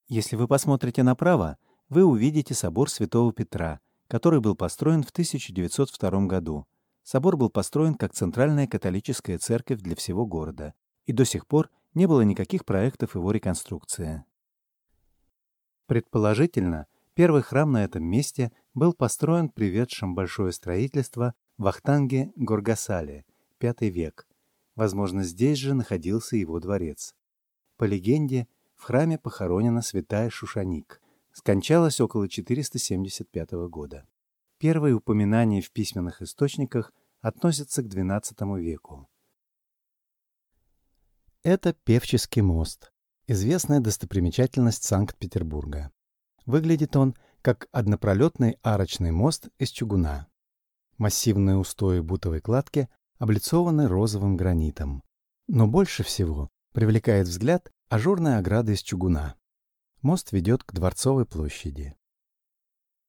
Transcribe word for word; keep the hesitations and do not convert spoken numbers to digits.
Если вы посмотрите направо, вы увидите собор Святого Петра, который был построен в тысяча девятьсот втором году. Собор был построен как центральная католическая церковь для всего города, и до сих пор не было никаких проектов его реконструкции. Предположительно, первый храм на этом месте был построен приведшим большое строительство Вахтанге Горгасале, пятый век. Возможно, здесь же находился его дворец. По легенде, в храме похоронена святая Шушаник. Скончалась около четыреста семьдесят пятого года. Первые упоминания в письменных источниках относятся к двенадцатому веку. Это Певческий мост, известная достопримечательность Санкт-Петербурга. Выглядит он как однопролетный арочный мост из чугуна. Массивные устои бутовой кладки облицованы розовым гранитом. Но больше всего привлекает взгляд ажурная ограда из чугуна. Мост ведет к Дворцовой площади.